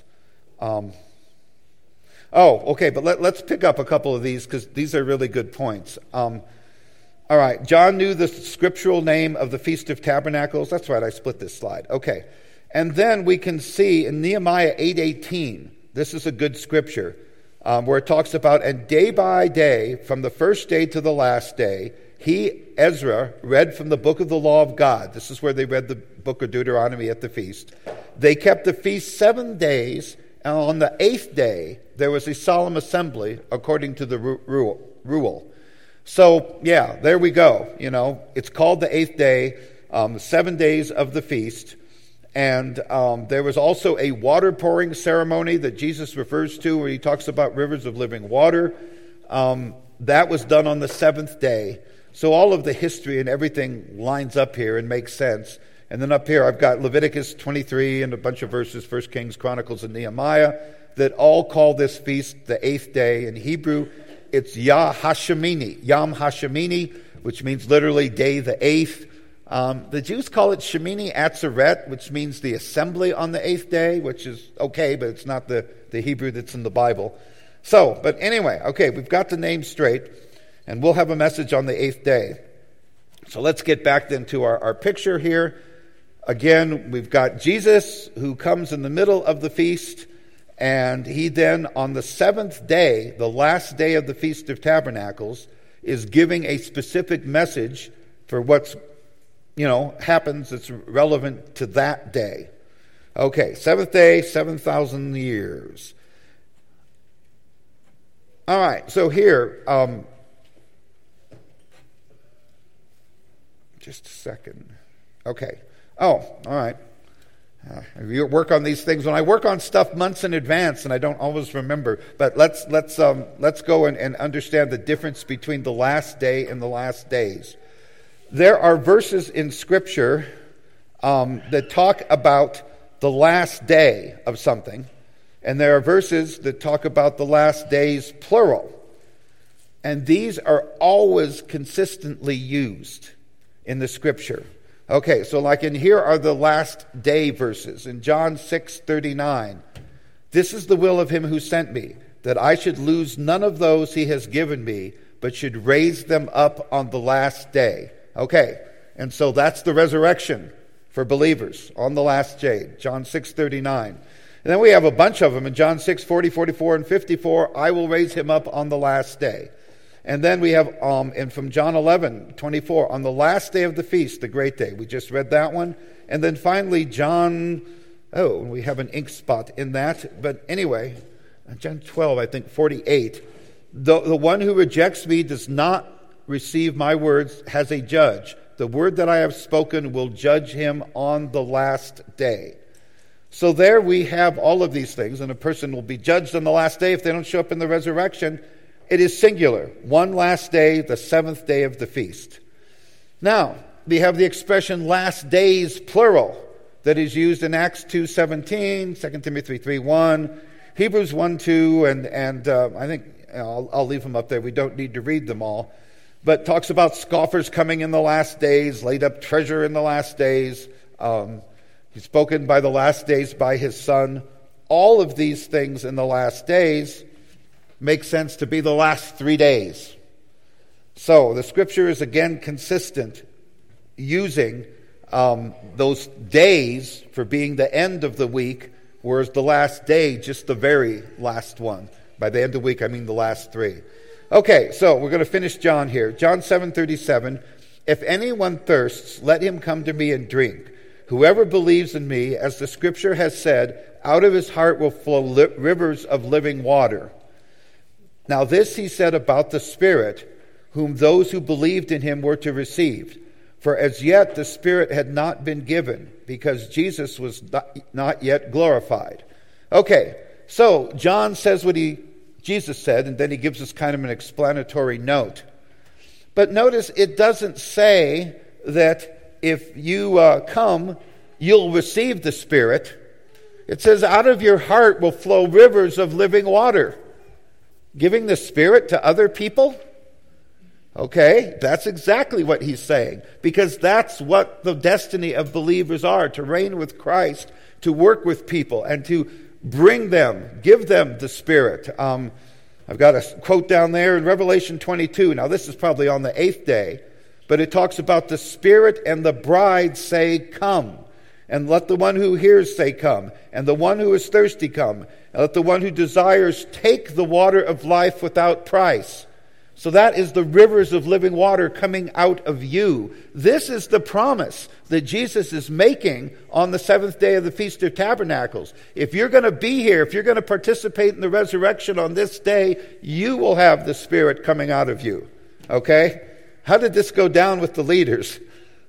Okay, but let's pick up a couple of these because these are really good points. All right, John knew the scriptural name of the Feast of Tabernacles. That's right, I split this slide. Okay, and then we can see in Nehemiah 8:18, this is a good scripture, where it talks about, and day by day, from the first day to the last day, he, Ezra, read from the book of the law of God. This is where they read the book of Deuteronomy at the feast. They kept the feast 7 days, and on the 8th day, there was a solemn assembly according to the rule. So, yeah, there we go. It's called the 8th day, 7 days of the feast. And there was also a water pouring ceremony that Jesus refers to where he talks about rivers of living water. That was done on the 7th day. So all of the history and everything lines up here and makes sense. And then up here I've got Leviticus 23 and a bunch of verses, 1 Kings, Chronicles, and Nehemiah, that all call this feast the 8th day. In Hebrew, it's Yom HaShemini, which means literally day the 8th. The Jews call it Shemini Atzeret, which means the assembly on the 8th day, which is okay, but it's not the Hebrew that's in the Bible. So, but anyway, okay, we've got the name straight, and we'll have a message on the 8th day. So let's get back then to our picture here. Again, we've got Jesus who comes in the middle of the feast, and he then on the 7th day, the last day of the Feast of Tabernacles, is giving a specific message for what's happens that's relevant to that day. Okay, 7th day, 7,000 years. All right, so here, just a second. Okay. Oh, all right. You work on these things. When I work on stuff months in advance, and I don't always remember, but let's go and understand the difference between the last day and the last days. There are verses in Scripture that talk about the last day of something, and there are verses that talk about the last days, plural. And these are always consistently used in the Scripture. Okay, so like in here are the last day verses. In John 6:39, this is the will of him who sent me, that I should lose none of those he has given me, but should raise them up on the last day. Okay, and so that's the resurrection for believers on the last day, John 6:39. And then we have a bunch of them in John 6:40, 44, and 54, I will raise him up on the last day. And then we have, and from John 11:24, on the last day of the feast, the great day. We just read that one. And then finally, we have an ink spot in that. But anyway, John 12, I think, 48. The one who rejects me does not receive my words, has a judge. The word that I have spoken will judge him on the last day. So there we have all of these things, and a person will be judged on the last day if they don't show up in the resurrection. It is singular. One last day, the 7th day of the feast. Now, we have the expression last days, plural, that is used in Acts 2:17, 2 Timothy 3:1, Hebrews 1:2, and I think I'll leave them up there. We don't need to read them all. But talks about scoffers coming in the last days, laid up treasure in the last days. He's spoken by the last days by his Son. All of these things in the last days make sense to be the last 3 days. So the Scripture is again consistent using those days for being the end of the week, whereas the last day, just the very last one. By the end of the week, I mean the last 3. Okay, so we're going to finish John here. John 7:37, if anyone thirsts, let him come to me and drink. Whoever believes in me, as the Scripture has said, out of his heart will flow rivers of living water. Now this he said about the Spirit, whom those who believed in him were to receive. For as yet the Spirit had not been given, because Jesus was not yet glorified. Okay, so John says what Jesus said, and then he gives us kind of an explanatory note. But notice it doesn't say that if you come, you'll receive the Spirit. It says, out of your heart will flow rivers of living water. Giving the Spirit to other people? Okay, that's exactly what he's saying, because that's what the destiny of believers are, to reign with Christ, to work with people, and to bring them, give them the Spirit. I've got a quote down there in Revelation 22. Now, this is probably on the 8th day, but it talks about the Spirit and the bride say, "Come." And let the one who hears say, "Come." And the one who is thirsty come. And let the one who desires take the water of life without price. So that is the rivers of living water coming out of you. This is the promise that Jesus is making on the 7th day of the Feast of Tabernacles. If you're going to be here, if you're going to participate in the resurrection on this day, you will have the Spirit coming out of you. Okay? How did this go down with the leaders?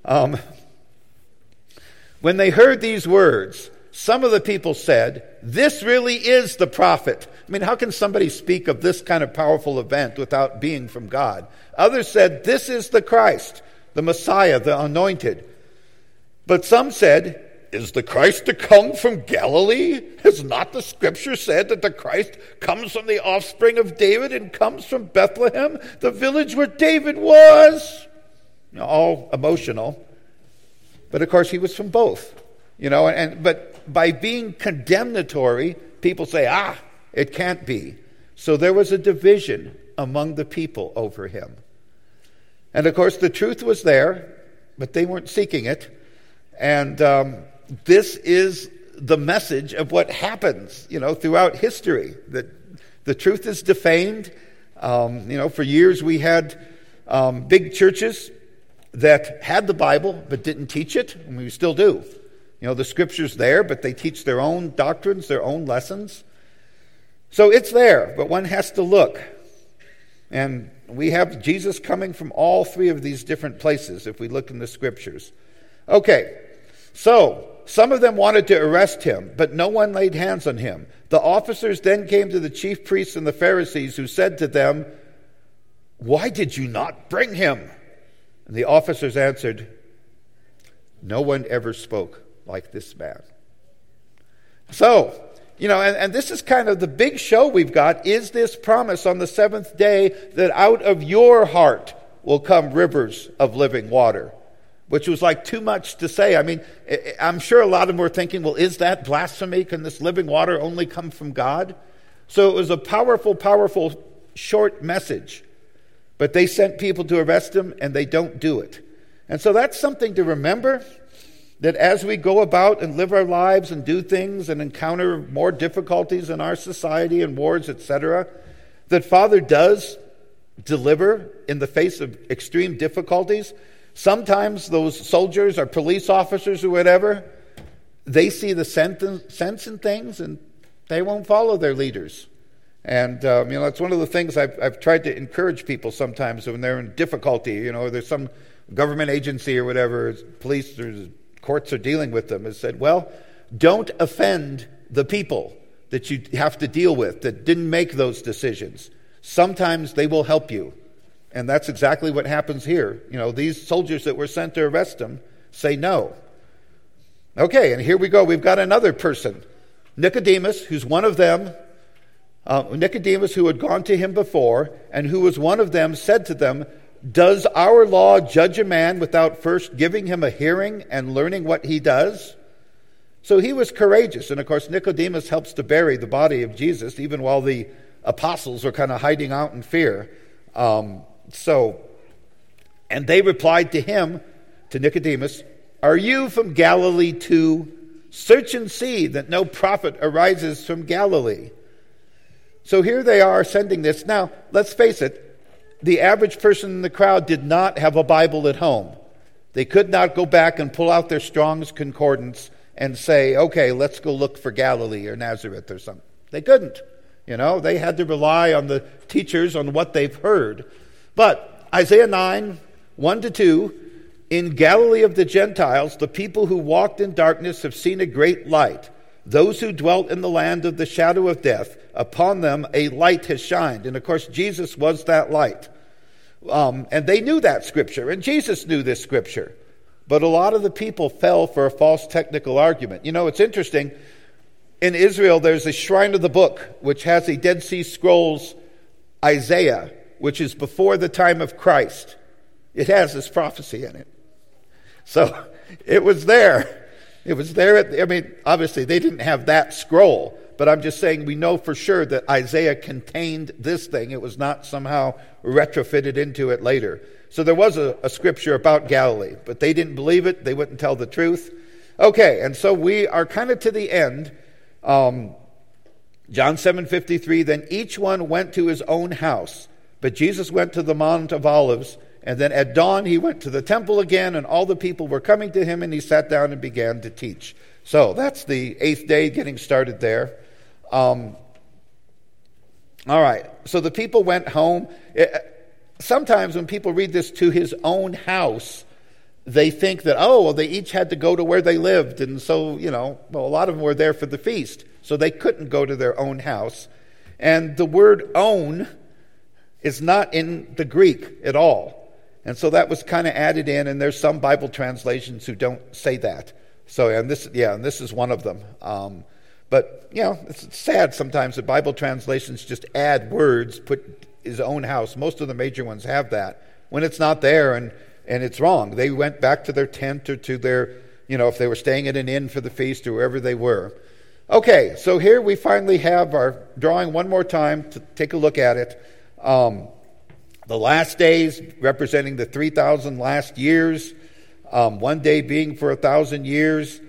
When they heard these words, some of the people said, "This really is the prophet." I mean, how can somebody speak of this kind of powerful event without being from God? Others said, "This is the Christ, the Messiah, the anointed." But some said, "Is the Christ to come from Galilee? Has not the Scripture said that the Christ comes from the offspring of David and comes from Bethlehem, the village where David was?" You know, all emotional. But of course, he was from both. You know, but by being condemnatory, people say, it can't be. So there was a division among the people over him. And of course, the truth was there, but they weren't seeking it. And this is the message of what happens, you know, throughout history. That the truth is defamed. For years we had big churches that had the Bible but didn't teach it, and we still do. You know, the Scripture's there, but they teach their own doctrines, their own lessons. So it's there, but one has to look. And we have Jesus coming from all three of these different places if we look in the Scriptures. Okay, so some of them wanted to arrest him, but no one laid hands on him. The officers then came to the chief priests and the Pharisees, who said to them, "Why did you not bring him?" And the officers answered, "No one ever spoke like this man." So, you know, and this is kind of the big show we've got, is this promise on the 7th day that out of your heart will come rivers of living water, which was like too much to say. I mean, I'm sure a lot of them were thinking, well, is that blasphemy? Can this living water only come from God? So it was a powerful, powerful, short message. But they sent people to arrest him, and they don't do it. And so that's something to remember, that as we go about and live our lives and do things and encounter more difficulties in our society and wars, etc., that Father does deliver in the face of extreme difficulties. Sometimes those soldiers or police officers or whatever, they see the sense in things and they won't follow their leaders. And, that's one of the things I've tried to encourage people sometimes when they're in difficulty. You know, there's some government agency or whatever, police or courts are dealing with them, has said, well, don't offend the people that you have to deal with that didn't make those decisions. Sometimes they will help you. And that's exactly what happens here. You know, these soldiers that were sent to arrest him say no. Okay, and here we go. We've got another person, Nicodemus, who's one of them. Nicodemus, who had gone to him before, and who was one of them, said to them, "Does our law judge a man without first giving him a hearing and learning what he does?" So he was courageous. And of course, Nicodemus helps to bury the body of Jesus, even while the apostles were kind of hiding out in fear. And they replied to him, to Nicodemus, "Are you from Galilee too? Search and see that no prophet arises from Galilee." So here they are sending this. Now, let's face it, the average person in the crowd did not have a Bible at home. They could not go back and pull out their Strong's Concordance and say, okay, let's go look for Galilee or Nazareth or something. They couldn't. You know, they had to rely on the teachers, on what they've heard. But Isaiah 9, 1-2, "In Galilee of the Gentiles, the people who walked in darkness have seen a great light. Those who dwelt in the land of the shadow of death, upon them a light has shined." And of course, Jesus was that light. And they knew that scripture, and Jesus knew this scripture. But a lot of the people fell for a false technical argument. You know, it's interesting. In Israel, there's a shrine of the book, which has a Dead Sea Scrolls Isaiah which is before the time of Christ. It has this prophecy in it. So it was there. It was there. Obviously they didn't have that scroll, but I'm just saying we know for sure that Isaiah contained this thing. It was not somehow retrofitted into it later. So there was a scripture about Galilee, but they didn't believe it. They wouldn't tell the truth. Okay, and so we are kind of to the end. John 7:53, then each one went to his own house, but Jesus went to the Mount of Olives. And then at dawn, he went to the temple again, and all the people were coming to him, and he sat down and began to teach. So that's the 8th day getting started there. All right, so the people went home. Sometimes when people read this, to his own house, they think that, they each had to go to where they lived. And so, a lot of them were there for the feast. So they couldn't go to their own house. And the word own is not in the Greek at all. And so that was kind of added in, and there's some Bible translations who don't say that. So, and this is one of them. But it's sad sometimes that Bible translations just add words, put his own house. Most of the major ones have that when it's not there, and it's wrong. They went back to their tent or to their, if they were staying at an inn for the feast or wherever they were. Okay, so here we finally have our drawing one more time to take a look at it. The last days representing the 3,000 last years, one day being for 1,000 years,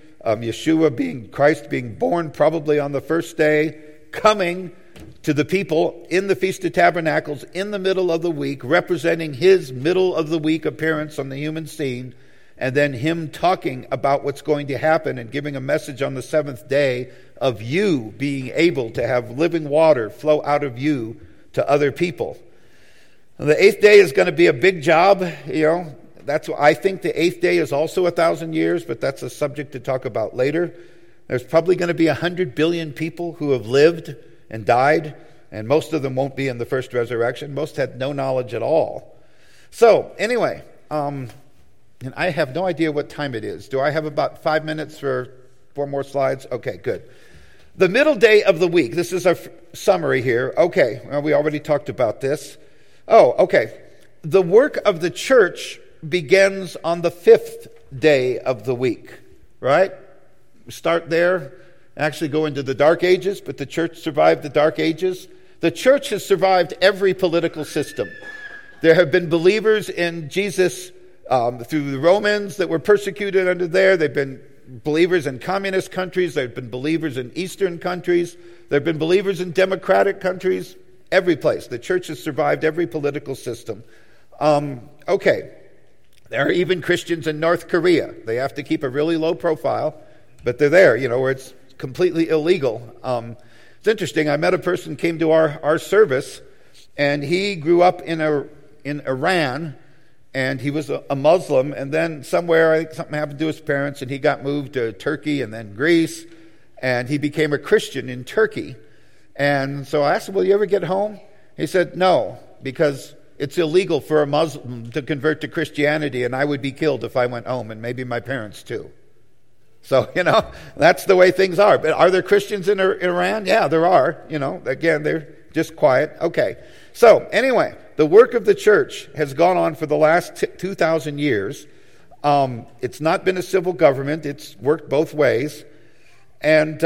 Christ being born probably on the first day, coming to the people in the Feast of Tabernacles in the middle of the week, representing his middle of the week appearance on the human scene, and then him talking about what's going to happen and giving a message on the 7th day of you being able to have living water flow out of you to other people. The 8th day is going to be a big job. That's what I think. The 8th day is also 1,000 years, but that's a subject to talk about later. There's probably going to be 100 billion people who have lived and died, and most of them won't be in the first resurrection. Most had no knowledge at all. So anyway, and I have no idea what time it is. Do I have about 5 minutes for 4 more slides? Okay, good. The middle day of the week. This is our summary here. Okay, well, we already talked about this. Oh, okay. The work of the church begins on the 5th day of the week, right? We start there, actually go into the Dark Ages, but the church survived the Dark Ages. The church has survived every political system. There have been believers in Jesus through the Romans that were persecuted under there. They've been believers in communist countries. There have been believers in Eastern countries. There have been believers in democratic countries. Every place. The church has survived every political system. Okay. There are even Christians in North Korea. They have to keep a really low profile, but they're there, where it's completely illegal. It's interesting. I met a person who came to our service, and he grew up in Iran, and he was a Muslim, and then somewhere, I think something happened to his parents, and he got moved to Turkey and then Greece, and he became a Christian in Turkey. And so I asked him, will you ever get home? He said, no, because it's illegal for a Muslim to convert to Christianity, and I would be killed if I went home, and maybe my parents too. So, that's the way things are. But are there Christians in Iran? Yeah, there are. Again, they're just quiet. Okay. So, anyway, the work of the church has gone on for the last 2,000 years. It's not been a civil government. It's worked both ways. And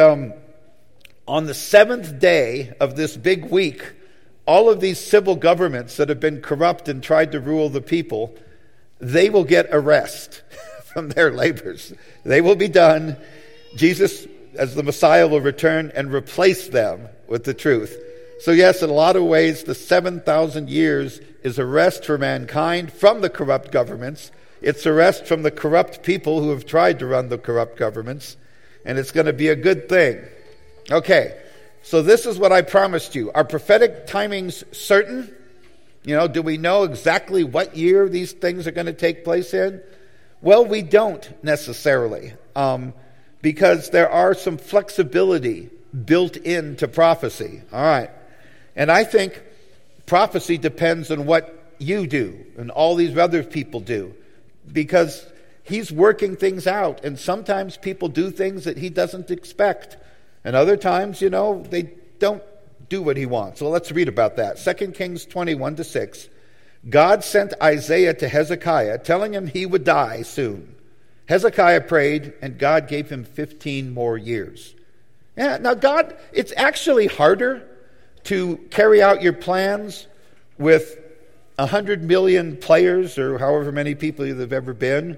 on the 7th day of this big week, all of these civil governments that have been corrupt and tried to rule the people, they will get a rest from their labors. They will be done. Jesus, as the Messiah, will return and replace them with the truth. So yes, in a lot of ways, the 7,000 years is a rest for mankind from the corrupt governments. It's a rest from the corrupt people who have tried to run the corrupt governments. And it's going to be a good thing. Okay, so this is what I promised you. Are prophetic timings certain? Do we know exactly what year these things are going to take place in? Well, we don't necessarily, because there are some flexibility built into prophecy. All right, and I think prophecy depends on what you do and all these other people do, because he's working things out, and sometimes people do things that he doesn't expect. And other times, they don't do what he wants. So let's read about that. 2 Kings 20:1-6. God sent Isaiah to Hezekiah, telling him he would die soon. Hezekiah prayed, and God gave him 15 more years. Yeah, now God, it's actually harder to carry out your plans with 100 million players, or however many people there have ever been,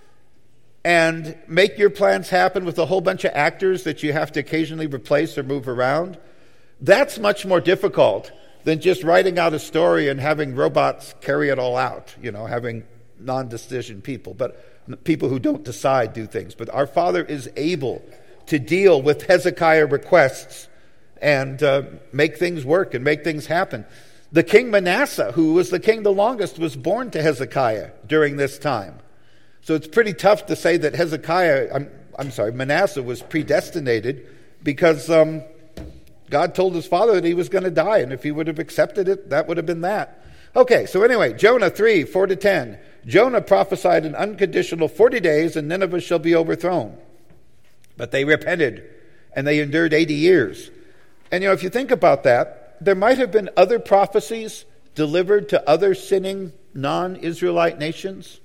and make your plans happen with a whole bunch of actors that you have to occasionally replace or move around. That's much more difficult than just writing out a story and having robots carry it all out, having non-decision people, but people who don't decide do things. But our Father is able to deal with Hezekiah requests and make things work and make things happen. The king Manasseh, who was the king the longest, was born to Hezekiah during this time. So it's pretty tough to say that Manasseh was predestinated, because God told his father that he was going to die, and if he would have accepted it, that would have been that. Okay, so anyway, Jonah 3:4-10. Jonah prophesied an unconditional 40 days, and Nineveh shall be overthrown. But they repented, and they endured 80 years. And if you think about that, there might have been other prophecies delivered to other sinning non-Israelite nations,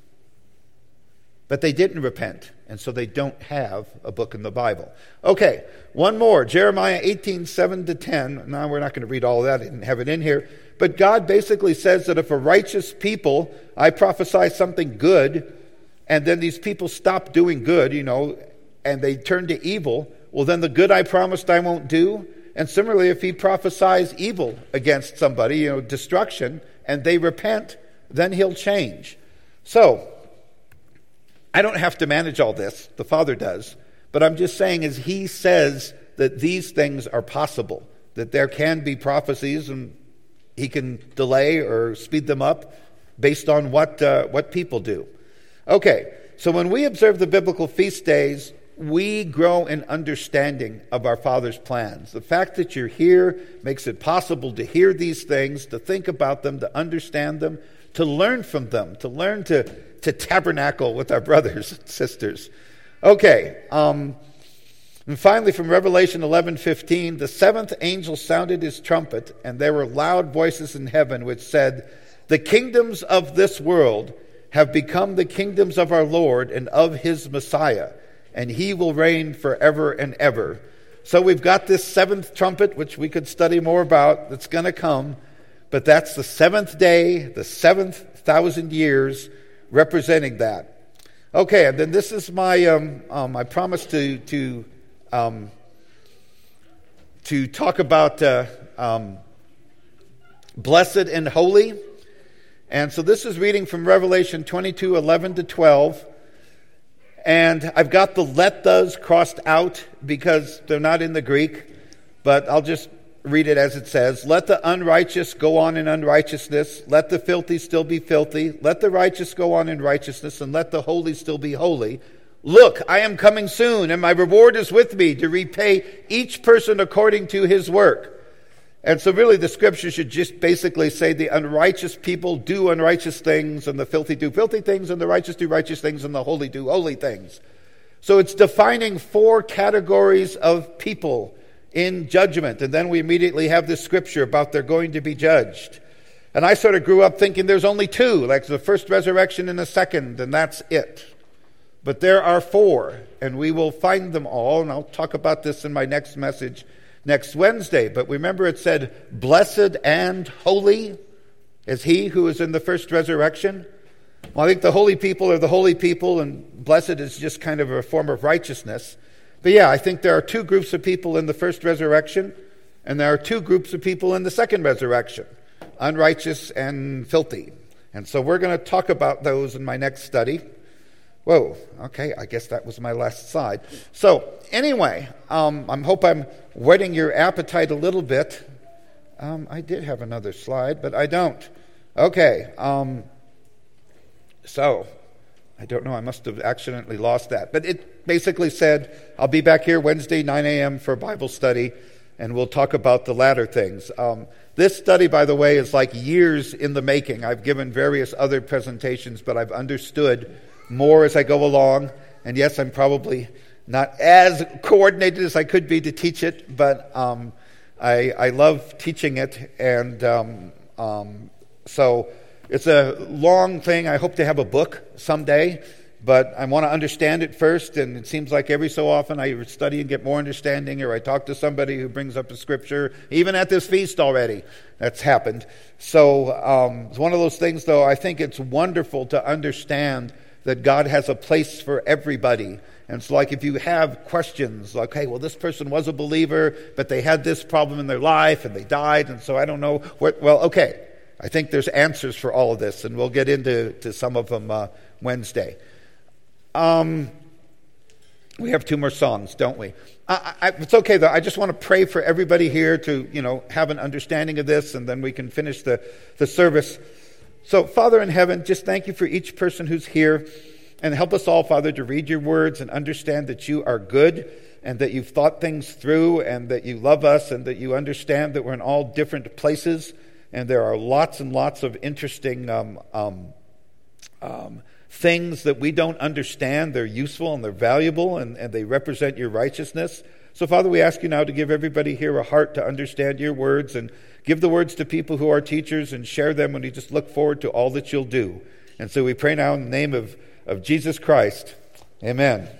but they didn't repent, and so they don't have a book in the Bible. Okay, one more, Jeremiah 18:7-10. Now, we're not going to read all of that, I didn't have it in here. But God basically says that if a righteous people, I prophesy something good, and then these people stop doing good, and they turn to evil, well, then the good I promised I won't do. And similarly, if he prophesies evil against somebody, destruction, and they repent, then he'll change. So, I don't have to manage all this. The Father does. But I'm just saying, as he says that these things are possible, that there can be prophecies, and he can delay or speed them up based on what people do. Okay, so when we observe the biblical feast days, we grow in understanding of our Father's plans. The fact that you're here makes it possible to hear these things, to think about them, to understand them, to learn from them, to learn to tabernacle with our brothers and sisters. Okay, and finally from Revelation 11:15, the seventh angel sounded his trumpet, and there were loud voices in heaven which said, the kingdoms of this world have become the kingdoms of our Lord and of his Messiah, and he will reign forever and ever. So we've got this seventh trumpet, which we could study more about, that's going to come, but that's the seventh day, the 7,000 years, representing that. Okay, and then this is my I promise to talk about blessed and holy. And so this is reading from Revelation 22:11-12. And I've got the let those crossed out because they're not in the Greek, but I'll just read it as it says. Let the unrighteous go on in unrighteousness. Let the filthy still be filthy. Let the righteous go on in righteousness, and let the holy still be holy. Look, I am coming soon, and my reward is with me to repay each person according to his work. And so really the scripture should just basically say the unrighteous people do unrighteous things, and the filthy do filthy things, and the righteous do righteous things, and the holy do holy things. So it's defining 4 categories of people in judgment. And then we immediately have this scripture about they're going to be judged. And I sort of grew up thinking there's only 2, like the first resurrection and the second, and that's it. But there are 4, and we will find them all, and I'll talk about this in my next message next Wednesday. But remember it said, blessed and holy is he who is in the first resurrection. Well, I think the holy people are the holy people, and blessed is just kind of a form of righteousness. But yeah, I think there are 2 groups of people in the first resurrection, and there are 2 groups of people in the second resurrection, unrighteous and filthy. And so we're going to talk about those in my next study. Whoa, okay, I guess that was my last slide. So anyway, I hope I'm whetting your appetite a little bit. I did have another slide, but I don't. Okay, so I don't know, I must have accidentally lost that. But it basically said, I'll be back here Wednesday, 9 a.m. for Bible study, and we'll talk about the latter things. This study, by the way, is like years in the making. I've given various other presentations, but I've understood more as I go along. And yes, I'm probably not as coordinated as I could be to teach it, but I love teaching it, and so it's a long thing. I hope to have a book someday, but I want to understand it first, and it seems like every so often I study and get more understanding, or I talk to somebody who brings up a scripture, even at this feast already. That's happened. So it's one of those things, though, I think it's wonderful to understand that God has a place for everybody. And it's like if you have questions, like, hey, well, this person was a believer, but they had this problem in their life, and they died, and so I don't know what. Well, okay, I think there's answers for all of this, and we'll get into some of them Wednesday. We have 2 more songs, don't we? It's okay, though. I just want to pray for everybody here to, have an understanding of this, and then we can finish the service. So, Father in heaven, just thank you for each person who's here, and help us all, Father, to read your words and understand that you are good, and that you've thought things through, and that you love us, and that you understand that we're in all different places, and there are lots and lots of interesting things that we don't understand. They're useful and they're valuable, and they represent your righteousness. So, Father, we ask you now to give everybody here a heart to understand your words, and give the words to people who are teachers, and share them, and we just look forward to all that you'll do. And so we pray now in the name of Jesus Christ. Amen.